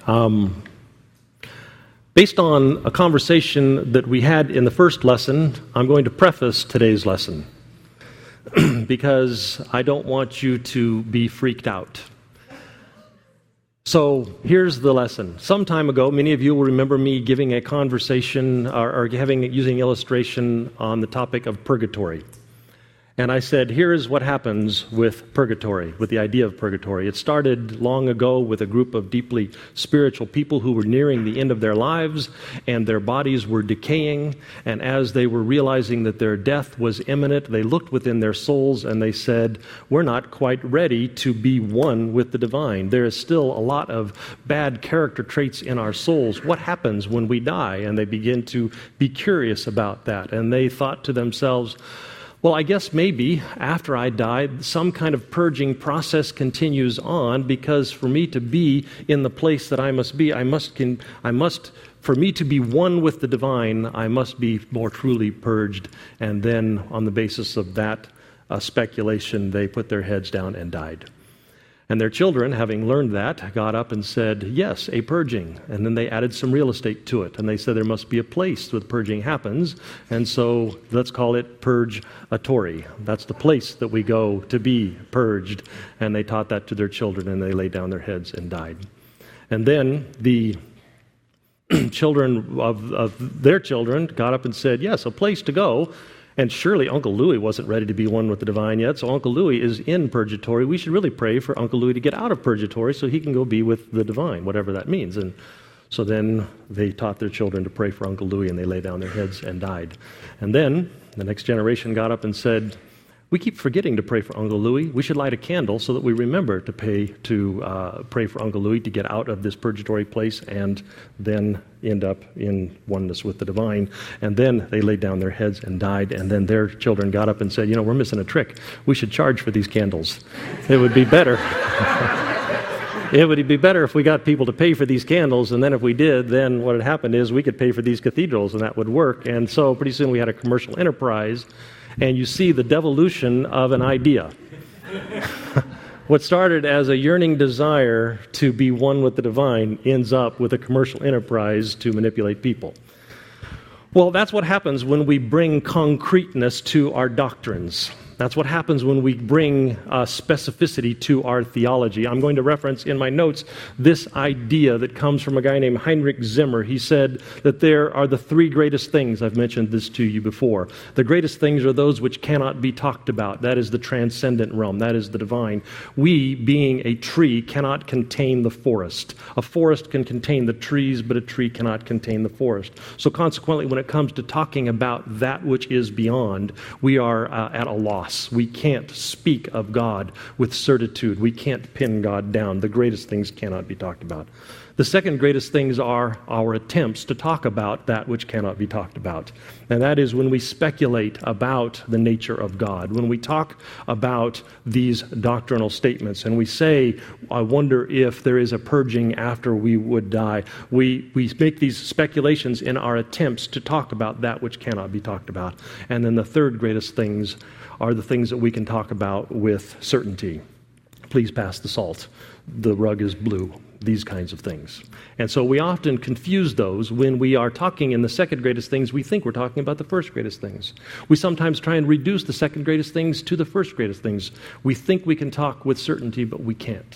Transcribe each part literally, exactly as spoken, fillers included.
Um, based on a conversation that we had in the first lesson, I'm going to preface today's lesson because I don't want you to be freaked out. So here's the lesson. Some time ago, many of you will remember me giving a conversation or, or having using illustration on the topic of purgatory. And I said, here is what happens with purgatory, with the idea of purgatory. It started long ago with a group of deeply spiritual people who were nearing the end of their lives, and their bodies were decaying. And as they were realizing that their death was imminent, they looked within their souls and they said, we're not quite ready to be one with the divine. There is still a lot of bad character traits in our souls. What happens when we die? And they begin to be curious about that. And they thought to themselves, well, I guess maybe after I die, some kind of purging process continues on, because for me to be in the place that I must be, I must, can, I must, for me to be one with the divine, I must be more truly purged. And then on the basis of that uh, speculation, they put their heads down and died. And their children, having learned that, got up and said, yes, a purging. And then they added some real estate to it. And they said there must be a place where the purging happens. And so let's call it purgatory. That's the place that we go to be purged. And they taught that to their children, and they laid down their heads and died. And then the children of, of their children got up and said, yes, a place to go. And surely Uncle Louis wasn't ready to be one with the divine yet, so Uncle Louis is in purgatory. We should really pray for Uncle Louis to get out of purgatory so he can go be with the divine, whatever that means. And so then they taught their children to pray for Uncle Louis, and they laid down their heads and died. And then the next generation got up and said, we keep forgetting to pray for Uncle Louis. We should light a candle so that we remember to pay to uh, pray for Uncle Louis to get out of this purgatory place and then end up in oneness with the divine. And then they laid down their heads and died. And then their children got up and said, you know, we're missing a trick. We should charge for these candles. It would be better. It would be better if we got people to pay for these candles, and then if we did, then what had happened is we could pay for these cathedrals, and that would work. And so pretty soon we had a commercial enterprise. And you see the devolution of an idea. What started as a yearning desire to be one with the divine ends up with a commercial enterprise to manipulate people. Well, that's what happens when we bring concreteness to our doctrines. That's what happens when we bring uh, specificity to our theology. I'm going to reference in my notes this idea that comes from a guy named Heinrich Zimmer. He said that there are the three greatest things. I've mentioned this to you before. The greatest things are those which cannot be talked about. That is the transcendent realm. That is the divine. We, being a tree, cannot contain the forest. A forest can contain the trees, but a tree cannot contain the forest. So consequently, when it comes to talking about that which is beyond, we are uh, at a loss. We can't speak of God with certitude. We can't pin God down. The greatest things cannot be talked about. The second greatest things are our attempts to talk about that which cannot be talked about. And that is when we speculate about the nature of God, when we talk about these doctrinal statements, and we say, I wonder if there is a purging after we would die. We, we make these speculations in our attempts to talk about that which cannot be talked about. And then the third greatest things are the things that we can talk about with certainty. Please pass the salt. The rug is blue. These kinds of things. And so we often confuse those. When we are talking in the second greatest things, we think we're talking about the first greatest things. We sometimes try and reduce the second greatest things to the first greatest things. We think we can talk with certainty, but we can't.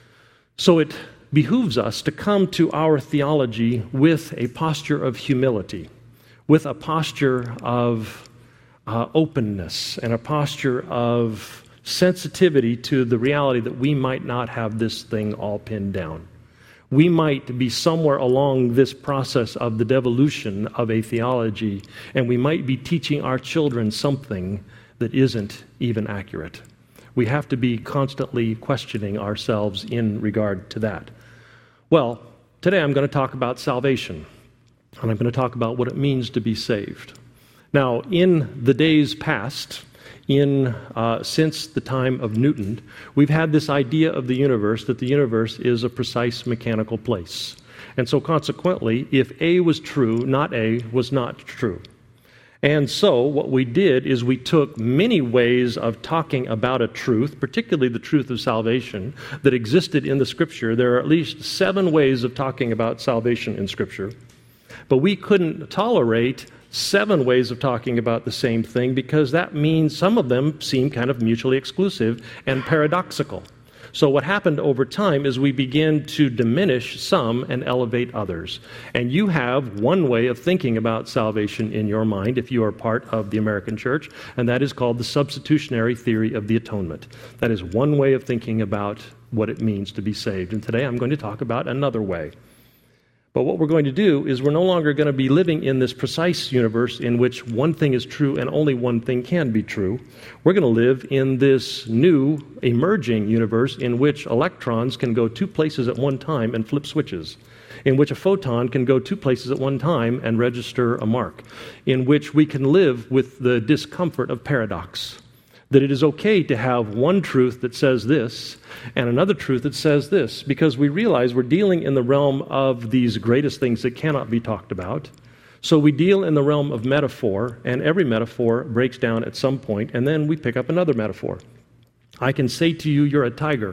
So it behooves us to come to our theology with a posture of humility, with a posture of uh, openness, and a posture of sensitivity to the reality that we might not have this thing all pinned down. We might be somewhere along this process of the devolution of a theology, and we might be teaching our children something that isn't even accurate. We have to be constantly questioning ourselves in regard to that. Well, today I'm going to talk about salvation, and I'm going to talk about what it means to be saved. Now, in the days past, In uh, since the time of Newton, we've had this idea of the universe, that the universe is a precise mechanical place. And so consequently, if A was true, not A was not true. And so what we did is we took many ways of talking about a truth, particularly the truth of salvation, that existed in the Scripture. There are at least seven ways of talking about salvation in Scripture. But we couldn't tolerate seven ways of talking about the same thing because that means some of them seem kind of mutually exclusive and paradoxical. So what happened over time is we began to diminish some and elevate others. And you have one way of thinking about salvation in your mind if you are part of the American church, and that is called the substitutionary theory of the atonement. That is one way of thinking about what it means to be saved. And today I'm going to talk about another way. But what we're going to do is we're no longer going to be living in this precise universe in which one thing is true and only one thing can be true. We're going to live in this new emerging universe in which electrons can go two places at one time and flip switches, in which a photon can go two places at one time and register a mark, in which we can live with the discomfort of paradox. That it is okay to have one truth that says this and another truth that says this, because we realize we're dealing in the realm of these greatest things that cannot be talked about. So we deal in the realm of metaphor, and every metaphor breaks down at some point, and then we pick up another metaphor. I can say to you, you're a tiger,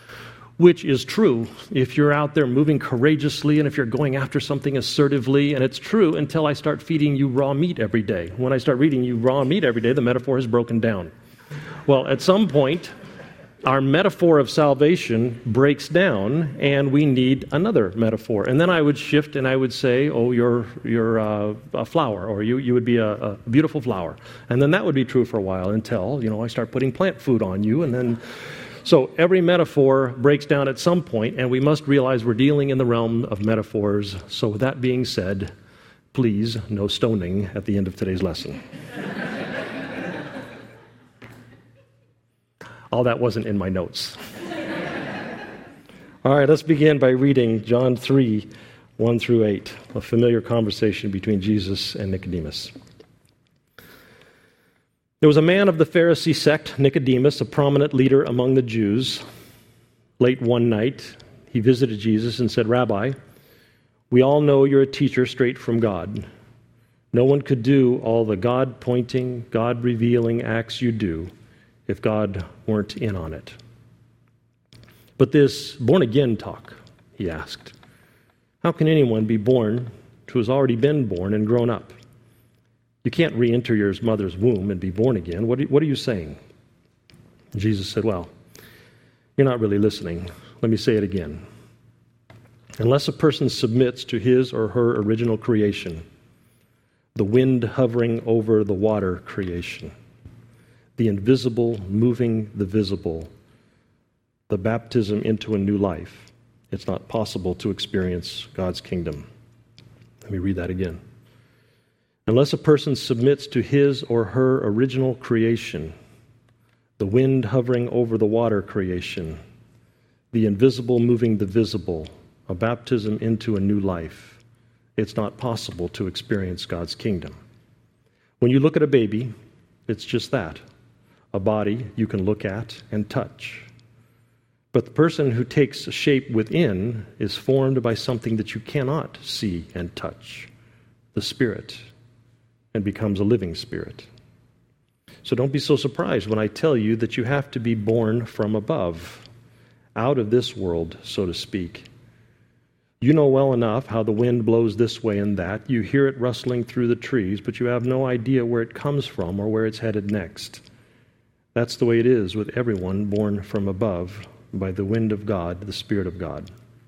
which is true if you're out there moving courageously and if you're going after something assertively, and it's true until I start feeding you raw meat every day. When I start feeding you raw meat every day, the metaphor has broken down. Well, at some point, our metaphor of salvation breaks down, and we need another metaphor. And then I would shift, and I would say, "Oh, you're you're uh, a flower, or you you would be a, a beautiful flower." And then that would be true for a while until you know I start putting plant food on you, and then. So every metaphor breaks down at some point, and we must realize we're dealing in the realm of metaphors. So with that being said, please, no stoning at the end of today's lesson. All that wasn't in my notes. All right, let's begin by reading John three, one through eight, a familiar conversation between Jesus and Nicodemus. There was a man of the Pharisee sect, Nicodemus, a prominent leader among the Jews. Late one night, he visited Jesus and said, "Rabbi, we all know you're a teacher straight from God. No one could do all the God-pointing, God-revealing acts you do if God weren't in on it. But this born-again talk," he asked, "how can anyone be born who has already been born and grown up? You can't re-enter your mother's womb and be born again. What are, what are you saying?" Jesus said, "Well, you're not really listening. Let me say it again. Unless a person submits to his or her original creation, the wind hovering over the water creation, the invisible moving the visible, the baptism into a new life, it's not possible to experience God's kingdom." Let me read that again. Unless a person submits to his or her original creation, the wind hovering over the water creation, the invisible moving the visible, a baptism into a new life, it's not possible to experience God's kingdom. When you look at a baby, it's just that. A body you can look at and touch. But the person who takes shape within is formed by something that you cannot see and touch, the Spirit, and becomes a living spirit. So don't be so surprised when I tell you that you have to be born from above, out of this world, so to speak. You know well enough how the wind blows this way and that. You hear it rustling through the trees, but you have no idea where it comes from or where it's headed next. That's the way it is with everyone born from above by the wind of God, the Spirit of God.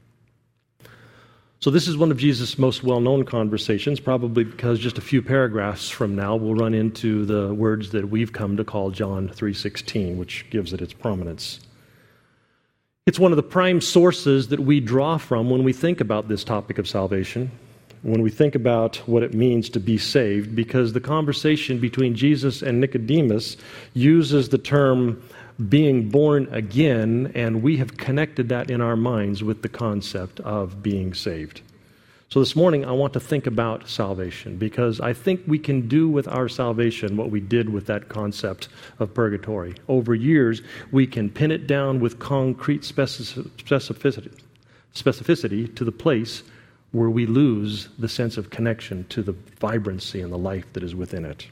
So this is one of Jesus' most well-known conversations, probably because just a few paragraphs from now we'll run into the words that we've come to call John three sixteen, which gives it its prominence. It's one of the prime sources that we draw from when we think about this topic of salvation, when we think about what it means to be saved, because the conversation between Jesus and Nicodemus uses the term being born again, and we have connected that in our minds with the concept of being saved. So this morning I want to think about salvation, because I think we can do with our salvation what we did with that concept of purgatory. Over years, we can pin it down with concrete specificity, specificity to the place where we lose the sense of connection to the vibrancy and the life that is within it.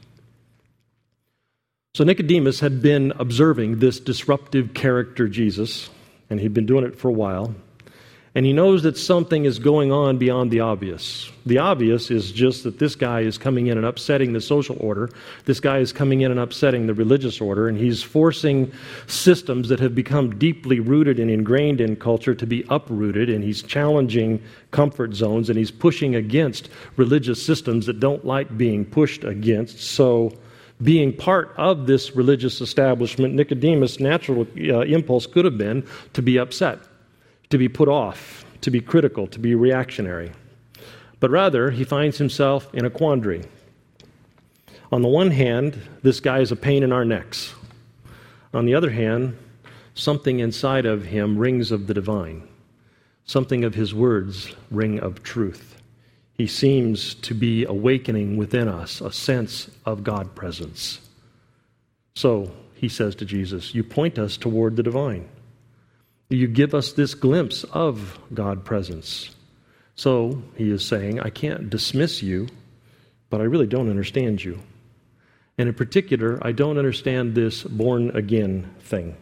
So Nicodemus had been observing this disruptive character, Jesus, and he'd been doing it for a while. And he knows that something is going on beyond the obvious. The obvious is just that this guy is coming in and upsetting the social order. This guy is coming in and upsetting the religious order, and he's forcing systems that have become deeply rooted and ingrained in culture to be uprooted, and he's challenging comfort zones, and he's pushing against religious systems that don't like being pushed against. So being part of this religious establishment, Nicodemus' natural uh, impulse could have been to be upset, to be put off, to be critical, to be reactionary. But rather, he finds himself in a quandary. On the one hand, this guy is a pain in our necks. On the other hand, something inside of him rings of the divine. Something of his words ring of truth. He seems to be awakening within us a sense of God presence. So he says to Jesus, you point us toward the divine. You give us this glimpse of God presence. So he is saying, I can't dismiss you, but I really don't understand you. And in particular, I don't understand this born again thing.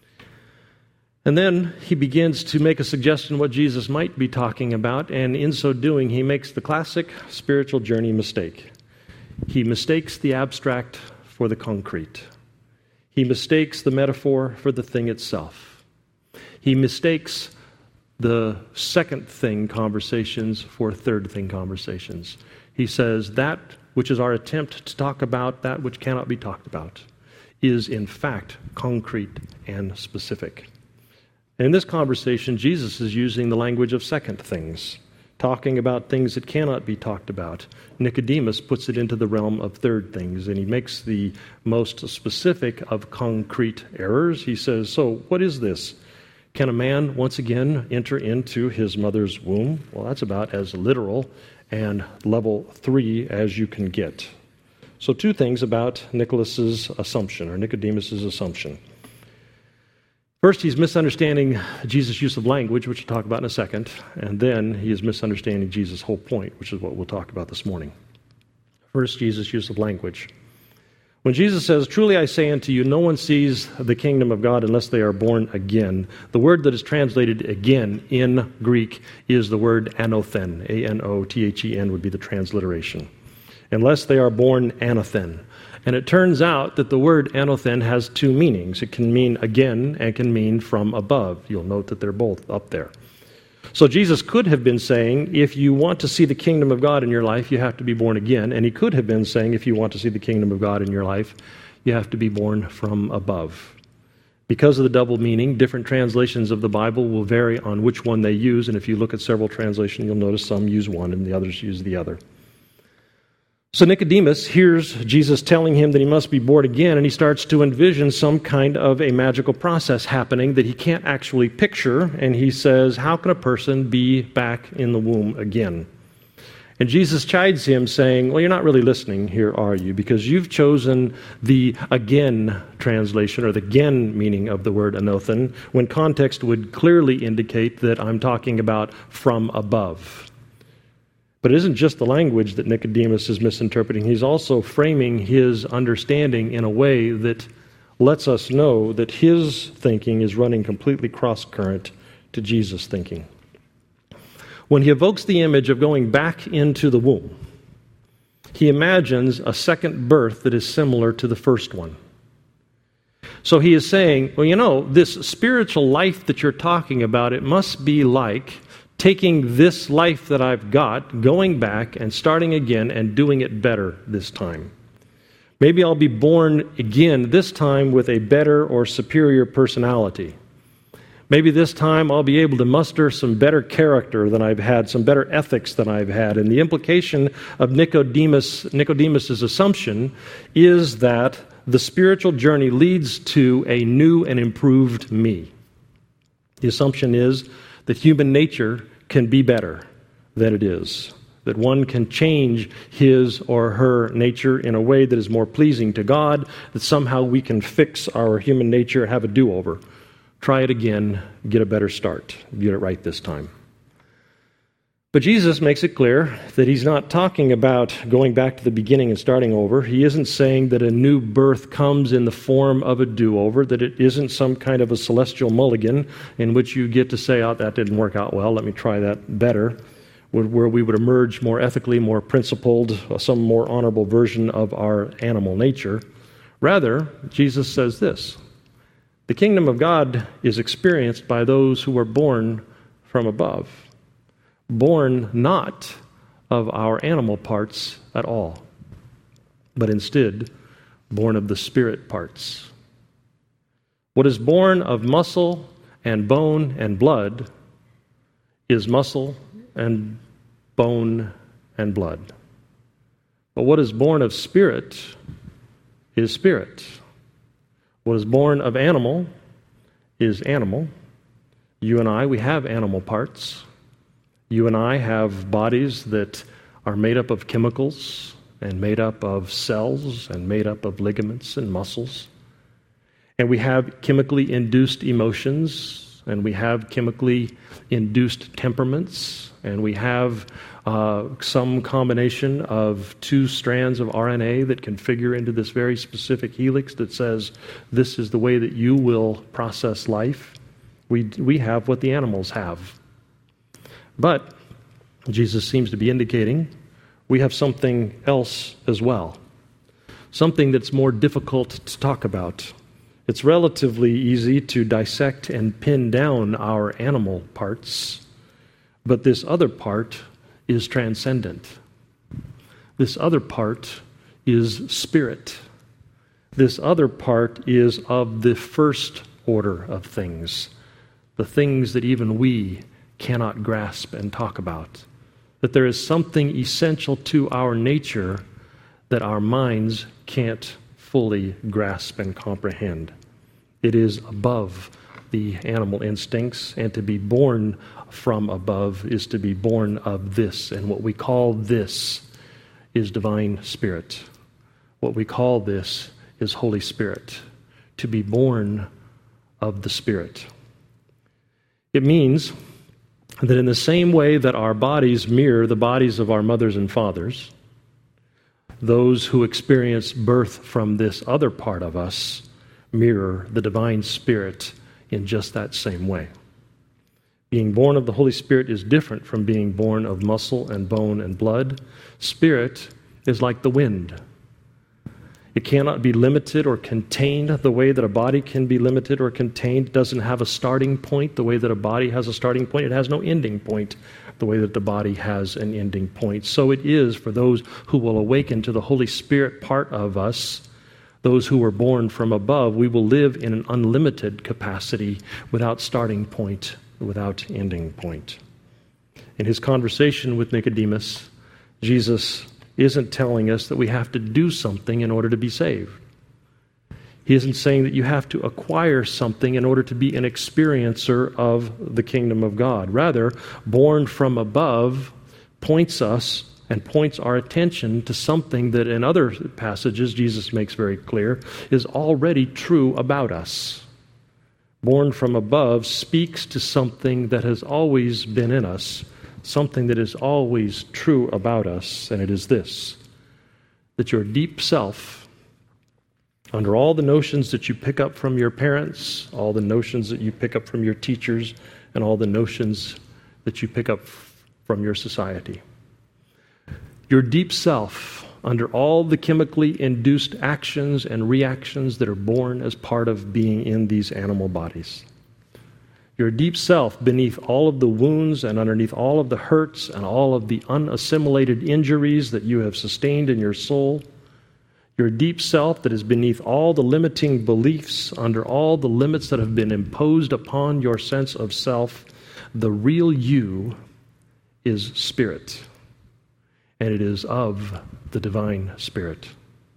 And then he begins to make a suggestion what Jesus might be talking about, and in so doing, he makes the classic spiritual journey mistake. He mistakes the abstract for the concrete. He mistakes the metaphor for the thing itself. He mistakes the second thing conversations for third thing conversations. He says that which is our attempt to talk about that which cannot be talked about is in fact concrete and specific. In this conversation, Jesus is using the language of second things, talking about things that cannot be talked about. Nicodemus puts it into the realm of third things, and he makes the most specific of concrete errors. He says, so what is this? Can a man once again enter into his mother's womb? Well, that's about as literal and level three as you can get. So two things about Nicholas's assumption, or Nicodemus's assumption. First, he's misunderstanding Jesus' use of language, which we'll talk about in a second, and then he is misunderstanding Jesus' whole point, which is what we'll talk about this morning. First, Jesus' use of language. When Jesus says, truly I say unto you, no one sees the kingdom of God unless they are born again, the word that is translated again in Greek is the word anothen. A N O T H E N would be the transliteration. Unless they are born anothen. And it turns out that the word anothen has two meanings. It can mean again and can mean from above. You'll note that they're both up there. So Jesus could have been saying, if you want to see the kingdom of God in your life, you have to be born again. And he could have been saying, if you want to see the kingdom of God in your life, you have to be born from above. Because of the double meaning, different translations of the Bible will vary on which one they use. And if you look at several translations, you'll notice some use one and the others use the other. So Nicodemus hears Jesus telling him that he must be born again, and he starts to envision some kind of a magical process happening that he can't actually picture, and he says, how can a person be back in the womb again? And Jesus chides him, saying, well, you're not really listening here, are you? Because you've chosen the again translation, or the again meaning of the word anothen, when context would clearly indicate that I'm talking about from above. But it isn't just the language that Nicodemus is misinterpreting. He's also framing his understanding in a way that lets us know that his thinking is running completely cross-current to Jesus' thinking. When he evokes the image of going back into the womb, he imagines a second birth that is similar to the first one. So he is saying, well, you know, this spiritual life that you're talking about, it must be like taking this life that I've got, going back and starting again and doing it better this time. Maybe I'll be born again, this time with a better or superior personality. Maybe this time I'll be able to muster some better character than I've had, some better ethics than I've had. And the implication of Nicodemus, Nicodemus's assumption is that the spiritual journey leads to a new and improved me. The assumption is that human nature can be better than it is, that one can change his or her nature in a way that is more pleasing to God, that somehow we can fix our human nature, have a do-over. Try it again, get a better start, get it right this time. But Jesus makes it clear that he's not talking about going back to the beginning and starting over. He isn't saying that a new birth comes in the form of a do-over, that it isn't some kind of a celestial mulligan in which you get to say, oh, that didn't work out well, let me try that better, where we would emerge more ethically, more principled, some more honorable version of our animal nature. Rather, Jesus says this: the kingdom of God is experienced by those who are born from above, born not of our animal parts at all, but instead born of the spirit parts. What is born of muscle and bone and blood is muscle and bone and blood. But what is born of spirit is spirit. What is born of animal is animal. You and I, we have animal parts. You and I have bodies that are made up of chemicals and made up of cells and made up of ligaments and muscles. And we have chemically induced emotions, and we have chemically induced temperaments, and we have uh, some combination of two strands of R N A that can figure into this very specific helix that says this is the way that you will process life. We, we have what the animals have. But Jesus seems to be indicating we have something else as well, something that's more difficult to talk about. It's relatively easy to dissect and pin down our animal parts, but this other part is transcendent. This other part is spirit. This other part is of the first order of things, the things that even we cannot grasp and talk about. That there is something essential to our nature that our minds can't fully grasp and comprehend. It is above the animal instincts, and to be born from above is to be born of this. And what we call this is divine spirit. What we call this is Holy Spirit, to be born of the Spirit. It means that in the same way that our bodies mirror the bodies of our mothers and fathers, those who experience birth from this other part of us mirror the divine Spirit in just that same way. Being born of the Holy Spirit is different from being born of muscle and bone and blood. Spirit is like the wind. It cannot be limited or contained the way that a body can be limited or contained. It doesn't have a starting point the way that a body has a starting point. It has no ending point the way that the body has an ending point. So it is for those who will awaken to the Holy Spirit part of us, those who were born from above. We will live in an unlimited capacity without starting point, without ending point. In his conversation with Nicodemus, Jesus isn't telling us that we have to do something in order to be saved. He isn't saying that you have to acquire something in order to be an experiencer of the kingdom of God. Rather, born from above points us and points our attention to something that in other passages Jesus makes very clear is already true about us. Born from above speaks to something that has always been in us, something that is always true about us, and it is this: that your deep self, under all the notions that you pick up from your parents, all the notions that you pick up from your teachers, and all the notions that you pick up from your society, your deep self, under all the chemically induced actions and reactions that are born as part of being in these animal bodies, your deep self, beneath all of the wounds and underneath all of the hurts and all of the unassimilated injuries that you have sustained in your soul, your deep self that is beneath all the limiting beliefs, under all the limits that have been imposed upon your sense of self, the real you is spirit, and it is of the divine Spirit.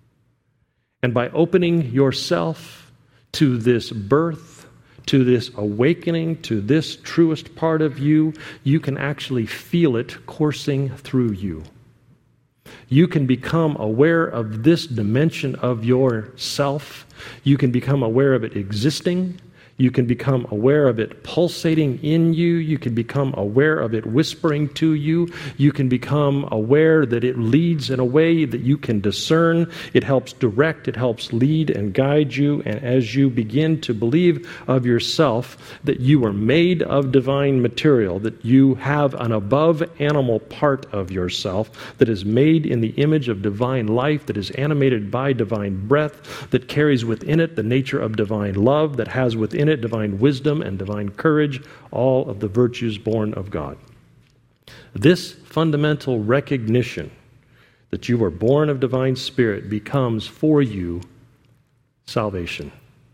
And by opening yourself to this birth, to this awakening, to this truest part of you, you can actually feel it coursing through you. You can become aware of this dimension of yourself. You can become aware of it existing. You can become aware of it pulsating in you. You can become aware of it whispering to you. You can become aware that it leads in a way that you can discern. It helps direct, it helps lead and guide you. And as you begin to believe of yourself that you are made of divine material, that you have an above animal part of yourself that is made in the image of divine life, that is animated by divine breath, that carries within it the nature of divine love, that has within it divine wisdom and divine courage, all of the virtues born of God. This fundamental recognition that you are born of divine spirit becomes for you salvation.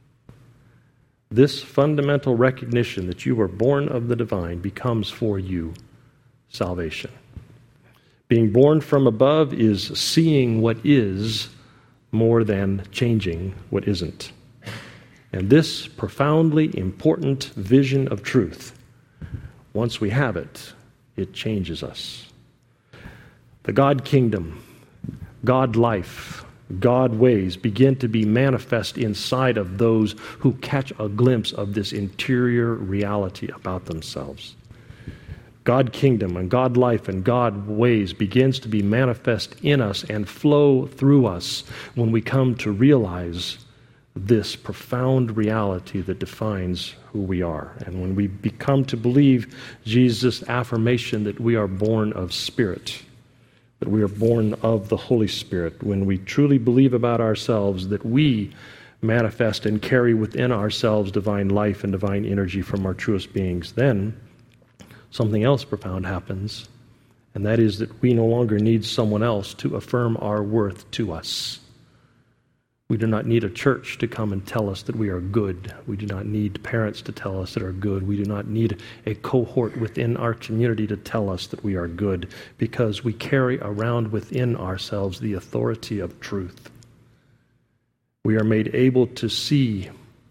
This fundamental recognition that you are born of the divine becomes for you salvation. Being born from above is seeing what is more than changing what isn't. And this profoundly important vision of truth, once we have it, it changes us. The God kingdom, God life, God ways begin to be manifest inside of those who catch a glimpse of this interior reality about themselves. God kingdom and God life and God ways begins to be manifest in us and flow through us when we come to realize this profound reality that defines who we are. And when we become to believe Jesus' affirmation that we are born of Spirit, that we are born of the Holy Spirit, when we truly believe about ourselves that we manifest and carry within ourselves divine life and divine energy from our truest beings, then something else profound happens, and that is that we no longer need someone else to affirm our worth to us. We do not need a church to come and tell us that we are good. We do not need parents to tell us that are good. We do not need a cohort within our community to tell us that we are good, because we carry around within ourselves the authority of truth. We are made able to see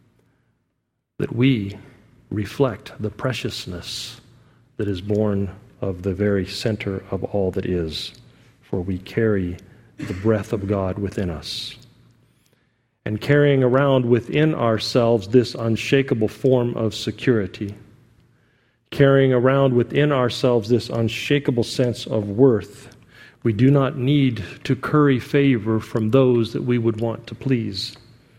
that we reflect the preciousness that is born of the very center of all that is, for we carry the breath of God within us. And carrying around within ourselves this unshakable form of security, carrying around within ourselves this unshakable sense of worth, we do not need to curry favor from those that we would want to please.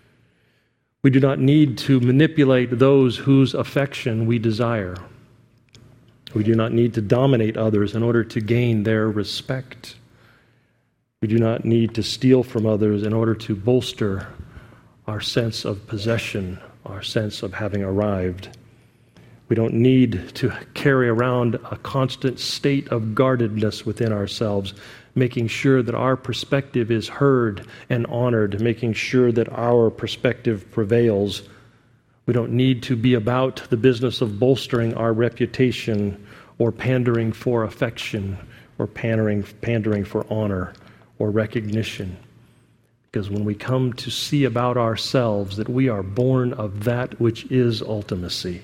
We do not need to manipulate those whose affection we desire. We do not need to dominate others in order to gain their respect. We do not need to steal from others in order to bolster our sense of possession, our sense of having arrived. We don't need to carry around a constant state of guardedness within ourselves, making sure that our perspective is heard and honored, making sure that our perspective prevails. We don't need to be about the business of bolstering our reputation or pandering for affection or pandering, pandering for honor or recognition. Because when we come to see about ourselves that we are born of that which is ultimacy,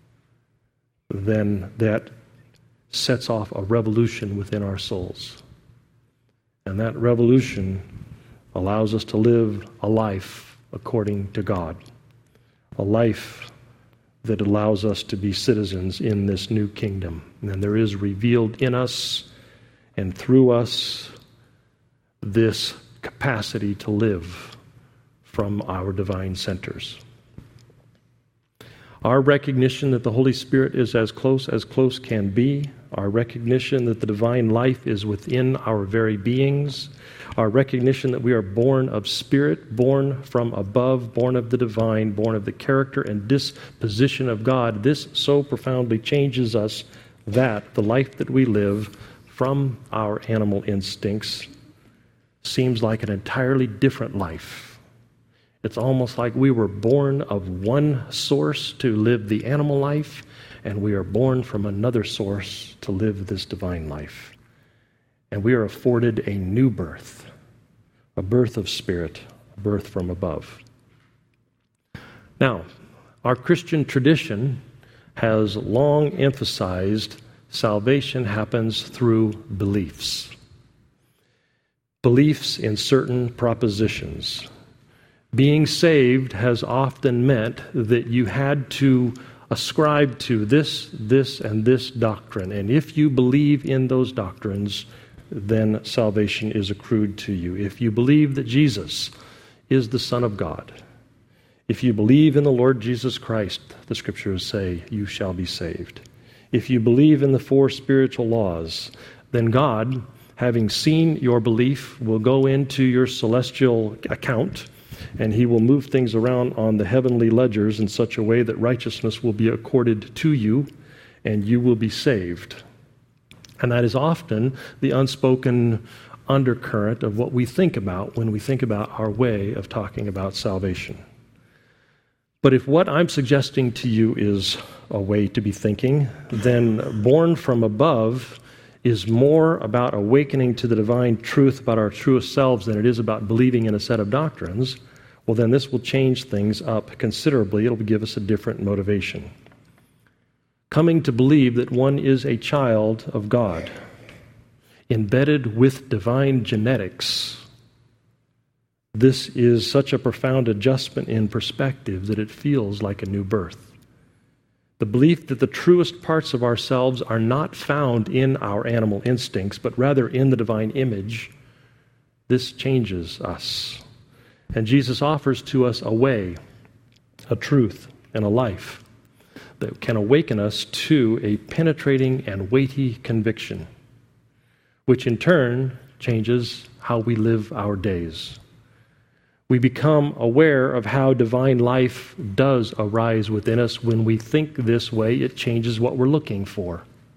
then that sets off a revolution within our souls. And that revolution allows us to live a life according to God, a life that allows us to be citizens in this new kingdom. And there is revealed in us and through us this capacity to live from our divine centers. Our recognition that the Holy Spirit is as close as close can be, our recognition that the divine life is within our very beings, our recognition that we are born of Spirit, born from above, born of the divine, born of the character and disposition of God, this so profoundly changes us that the life that we live from our animal instincts seems like an entirely different life. It's almost like we were born of one source to live the animal life, and we are born from another source to live this divine life. And we are afforded a new birth, a birth of spirit, a birth from above. Now, our Christian tradition has long emphasized salvation happens through beliefs. Beliefs in certain propositions. Being saved has often meant that you had to ascribe to this, this, and this doctrine. And if you believe in those doctrines, then salvation is accrued to you. If you believe that Jesus is the Son of God, if you believe in the Lord Jesus Christ, the Scriptures say, you shall be saved. If you believe in the four spiritual laws, then God, having seen your belief, will go into your celestial account, and he will move things around on the heavenly ledgers in such a way that righteousness will be accorded to you, and you will be saved. And that is often the unspoken undercurrent of what we think about when we think about our way of talking about salvation. But if what I'm suggesting to you is a way to be thinking, then born from above is more about awakening to the divine truth about our truest selves than it is about believing in a set of doctrines, well, then this will change things up considerably. It'll give us a different motivation. Coming to believe that one is a child of God, embedded with divine genetics, this is such a profound adjustment in perspective that it feels like a new birth. The belief that the truest parts of ourselves are not found in our animal instincts, but rather in the divine image, this changes us. And Jesus offers to us a way, a truth, and a life that can awaken us to a penetrating and weighty conviction, which in turn changes how we live our days. We become aware of how divine life does arise within us. When we think this way, it changes what we're looking for.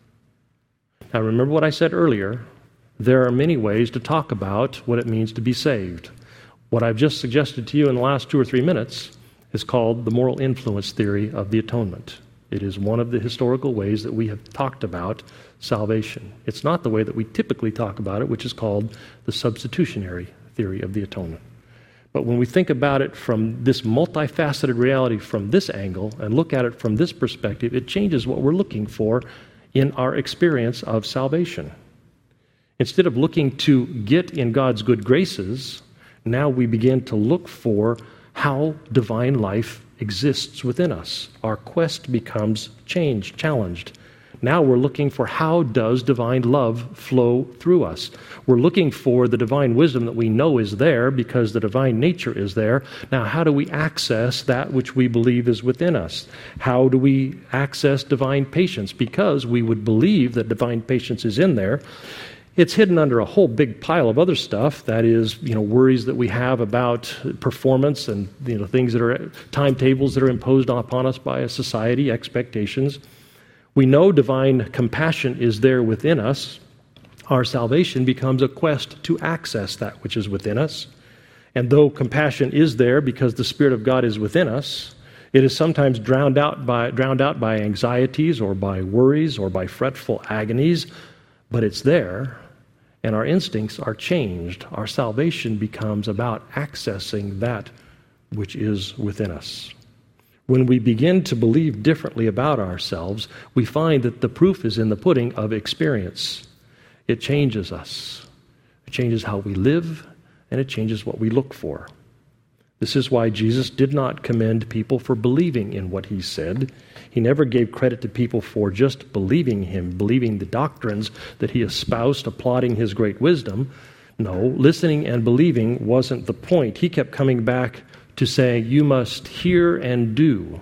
Now, remember what I said earlier. There are many ways to talk about what it means to be saved. What I've just suggested to you in the last two or three minutes is called the moral influence theory of the atonement. It is one of the historical ways that we have talked about salvation. It's not the way that we typically talk about it, which is called the substitutionary theory of the atonement. But when we think about it from this multifaceted reality from this angle and look at it from this perspective, it changes what we're looking for in our experience of salvation. Instead of looking to get in God's good graces, now we begin to look for how divine life exists within us. Our quest becomes changed, challenged. Now we're looking for how does divine love flow through us. We're looking for the divine wisdom that we know is there because the divine nature is there. Now, how do we access that which we believe is within us? How do we access divine patience? Because we would believe that divine patience is in there. It's hidden under a whole big pile of other stuff. That is, you know, worries that we have about performance and, you know, things that are timetables that are imposed upon us by a society, expectations. We know divine compassion is there within us. Our salvation becomes a quest to access that which is within us. And though compassion is there because the Spirit of God is within us, it is sometimes drowned out by, drowned out by anxieties or by worries or by fretful agonies, but it's there, and our instincts are changed. Our salvation becomes about accessing that which is within us. When we begin to believe differently about ourselves, we find that the proof is in the pudding of experience. It changes us. It changes how we live, and it changes what we look for. This is why Jesus did not commend people for believing in what he said. He never gave credit to people for just believing him, believing the doctrines that he espoused, applauding his great wisdom. No, listening and believing wasn't the point. He kept coming back to say, you must hear and do.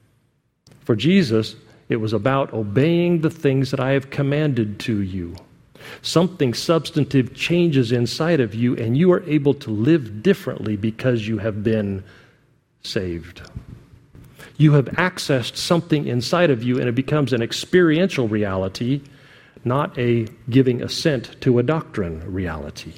For Jesus, it was about obeying the things that I have commanded to you. Something substantive changes inside of you, and you are able to live differently because you have been saved. You have accessed something inside of you, and it becomes an experiential reality, not a giving assent to a doctrine reality.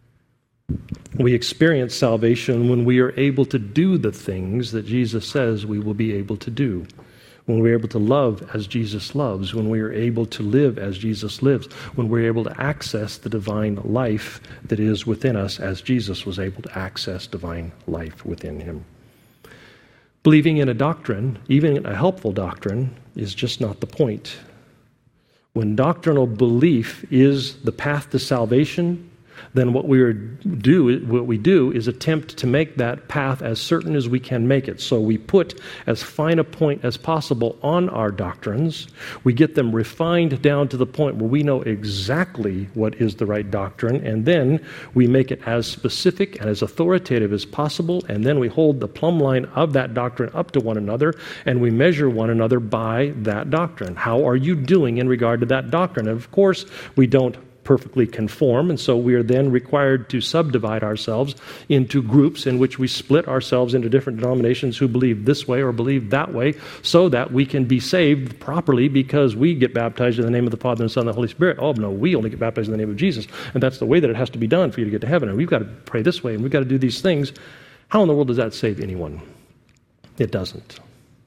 We experience salvation when we are able to do the things that Jesus says we will be able to do. When we're able to love as Jesus loves, when we are able to live as Jesus lives, when we're able to access the divine life that is within us as Jesus was able to access divine life within him. Believing in a doctrine, even a helpful doctrine, is just not the point. When doctrinal belief is the path to salvation, then what we do, what we do is attempt to make that path as certain as we can make it. So we put as fine a point as possible on our doctrines. We get them refined down to the point where we know exactly what is the right doctrine, and then we make it as specific and as authoritative as possible, and then we hold the plumb line of that doctrine up to one another, and we measure one another by that doctrine. How are you doing in regard to that doctrine? And of course, we don't perfectly conform, and so we are then required to subdivide ourselves into groups in which we split ourselves into different denominations who believe this way or believe that way, so that we can be saved properly because we get baptized in the name of the Father and Son and the Holy Spirit. Oh, no, we only get baptized in the name of Jesus, and that's the way that it has to be done for you to get to heaven, and we've got to pray this way, and we've got to do these things. How in the world does that save anyone? It doesn't.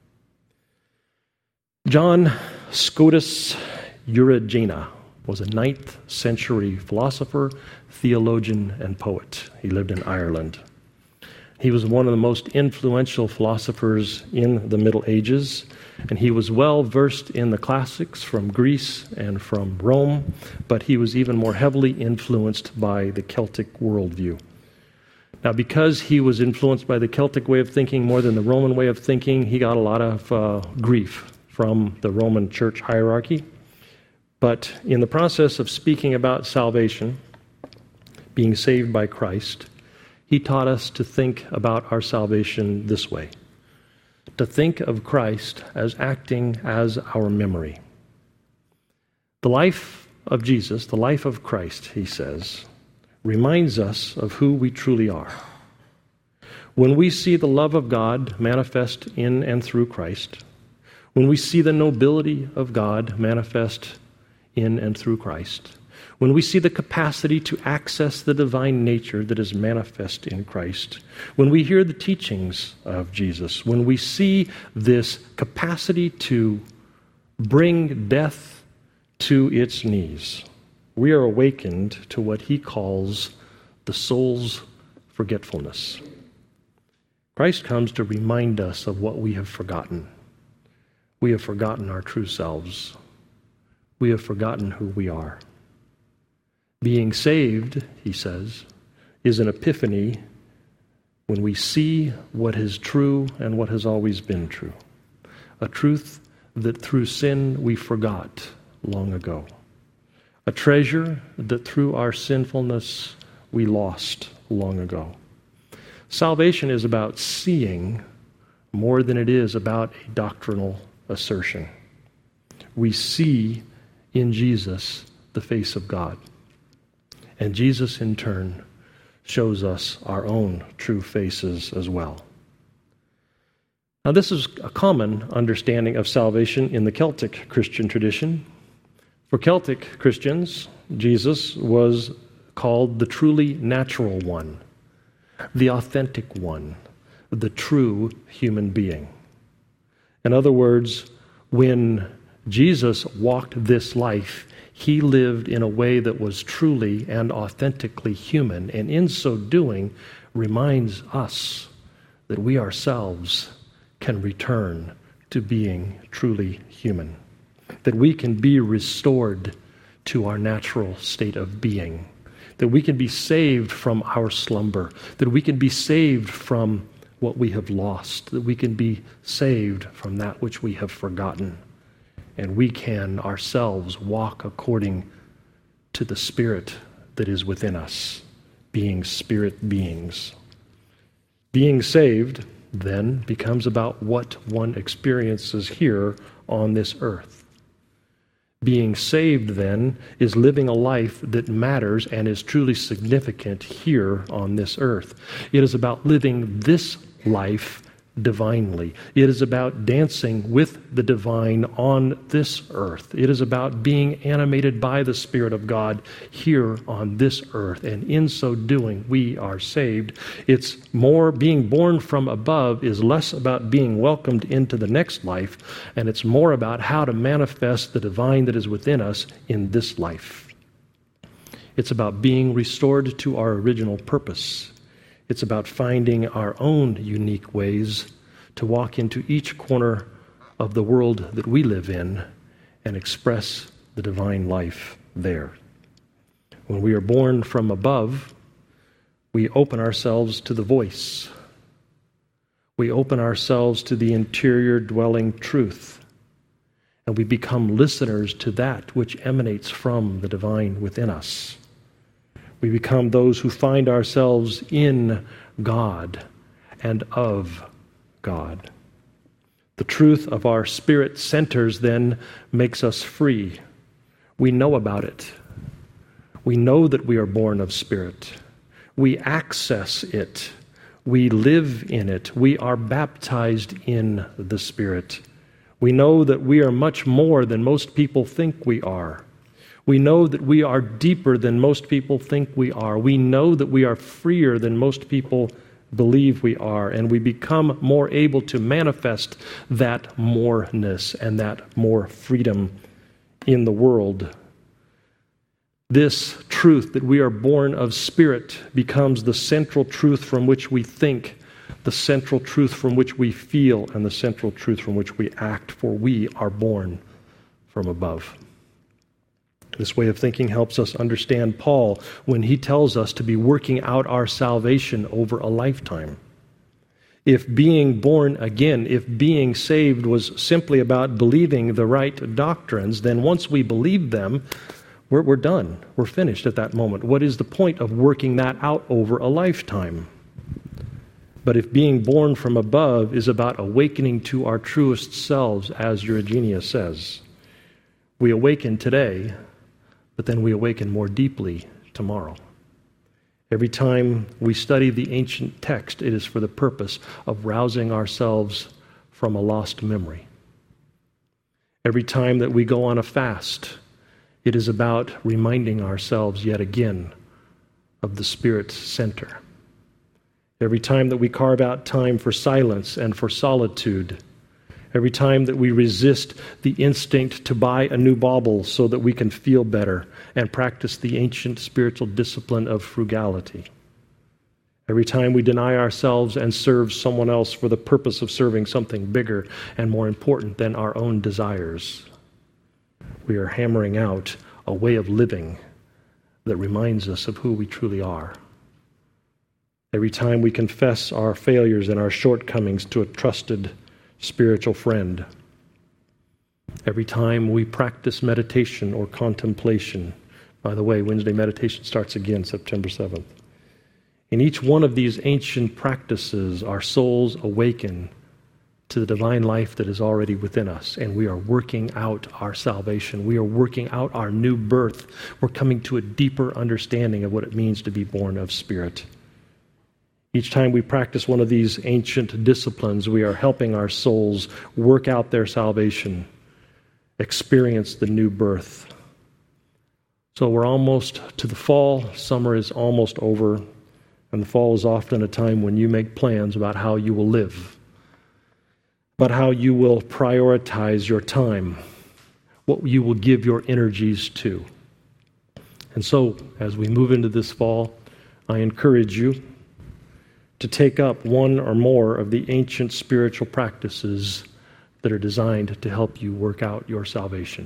John Scotus Erigena was a ninth century philosopher, theologian, and poet. He lived in Ireland. He was one of the most influential philosophers in the Middle Ages, and he was well versed in the classics from Greece and from Rome, but he was even more heavily influenced by the Celtic worldview. Now, because he was influenced by the Celtic way of thinking more than the Roman way of thinking, he got a lot of uh, grief from the Roman church hierarchy. But in the process of speaking about salvation, being saved by Christ, he taught us to think about our salvation this way: to think of Christ as acting as our memory. The life of Jesus, the life of Christ, he says, reminds us of who we truly are. When we see the love of God manifest in and through Christ, when we see the nobility of God manifest in and through Christ, when we see the capacity to access the divine nature that is manifest in Christ, when we hear the teachings of Jesus, when we see this capacity to bring death to its knees, we are awakened to what he calls the soul's forgetfulness. Christ comes to remind us of what we have forgotten. We have forgotten our true selves. We have forgotten who we are. Being saved, he says, is an epiphany when we see what is true and what has always been true. A truth that through sin we forgot long ago. A treasure that through our sinfulness we lost long ago. Salvation is about seeing more than it is about a doctrinal assertion. We see in Jesus the face of God. And Jesus, in turn, shows us our own true faces as well. Now, this is a common understanding of salvation in the Celtic Christian tradition. For Celtic Christians, Jesus was called the truly natural one, the authentic one, the true human being. In other words, when Jesus walked this life, he lived in a way that was truly and authentically human, and in so doing reminds us that we ourselves can return to being truly human, that we can be restored to our natural state of being, that we can be saved from our slumber, that we can be saved from what we have lost, that we can be saved from that which we have forgotten. And we can ourselves walk according to the Spirit that is within us, being spirit beings. Being saved, then, becomes about what one experiences here on this earth. Being saved, then, is living a life that matters and is truly significant here on this earth. It is about living this life divinely. It is about dancing with the divine on this earth. It is about being animated by the Spirit of God here on this earth. And in so doing, we are saved. It's more being born from above is less about being welcomed into the next life, and it's more about how to manifest the divine that is within us in this life. It's about being restored to our original purpose. It's about finding our own unique ways to walk into each corner of the world that we live in and express the divine life there. When we are born from above, we open ourselves to the voice. We open ourselves to the interior dwelling truth. And we become listeners to that which emanates from the divine within us. We become those who find ourselves in God and of God. The truth of our spirit centers then makes us free. We know about it. We know that we are born of spirit. We access it. We live in it. We are baptized in the Spirit. We know that we are much more than most people think we are. We know that we are deeper than most people think we are. We know that we are freer than most people believe we are. And we become more able to manifest that moreness and that more freedom in the world. This truth that we are born of spirit becomes the central truth from which we think, the central truth from which we feel, and the central truth from which we act, for we are born from above. This way of thinking helps us understand Paul when he tells us to be working out our salvation over a lifetime. If being born again, if being saved was simply about believing the right doctrines, then once we believe them, We're, we're done. We're finished at that moment. What is the point of working that out over a lifetime? But if being born from above is about awakening to our truest selves, as Eugenia says, we awaken today, but then we awaken more deeply tomorrow. Every time we study the ancient text, it is for the purpose of rousing ourselves from a lost memory. Every time that we go on a fast, it is about reminding ourselves yet again of the Spirit's center. Every time that we carve out time for silence and for solitude, every time that we resist the instinct to buy a new bauble so that we can feel better and practice the ancient spiritual discipline of frugality, every time we deny ourselves and serve someone else for the purpose of serving something bigger and more important than our own desires, we are hammering out a way of living that reminds us of who we truly are. Every time we confess our failures and our shortcomings to a trusted spiritual friend, every time we practice meditation or contemplation. By the way, Wednesday meditation starts again September seventh. In each one of these ancient practices, our souls awaken to the divine life that is already within us, and we are working out our salvation. We are working out our new birth. We're coming to a deeper understanding of what it means to be born of spirit. Each time we practice one of these ancient disciplines, we are helping our souls work out their salvation, experience the new birth. So we're almost to the fall. Summer is almost over, and the fall is often a time when you make plans about how you will live, but how you will prioritize your time, what you will give your energies to. And so, as we move into this fall, I encourage you to take up one or more of the ancient spiritual practices that are designed to help you work out your salvation.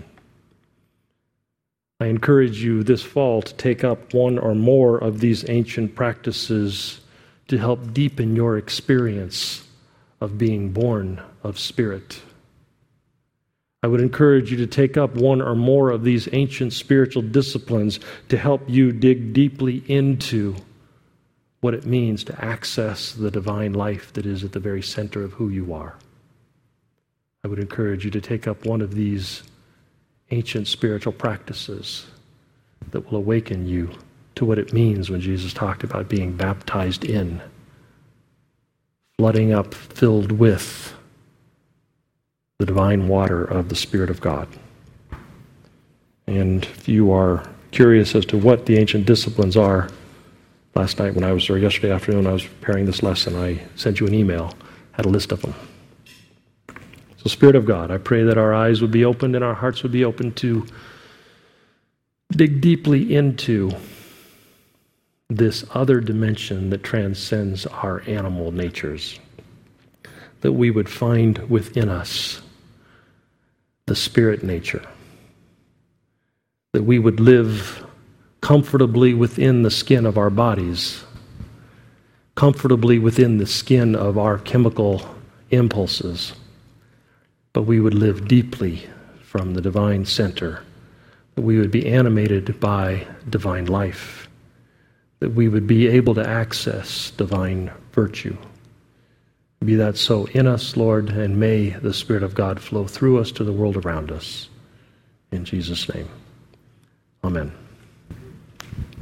I encourage you this fall to take up one or more of these ancient practices to help deepen your experience of being born of spirit. I would encourage you to take up one or more of these ancient spiritual disciplines to help you dig deeply into what it means to access the divine life that is at the very center of who you are. I would encourage you to take up one of these ancient spiritual practices that will awaken you to what it means when Jesus talked about being baptized in, flooding up, filled with the divine water of the Spirit of God. And if you are curious as to what the ancient disciplines are, last night when I was, or yesterday afternoon, I was preparing this lesson, I sent you an email, had a list of them. So Spirit of God, I pray that our eyes would be opened and our hearts would be open to dig deeply into this other dimension that transcends our animal natures, that we would find within us the spirit nature, that we would live comfortably within the skin of our bodies, comfortably within the skin of our chemical impulses, but we would live deeply from the divine center, that we would be animated by divine life, that we would be able to access divine virtue. Be that so in us, Lord, and may the Spirit of God flow through us to the world around us. In Jesus' name, amen.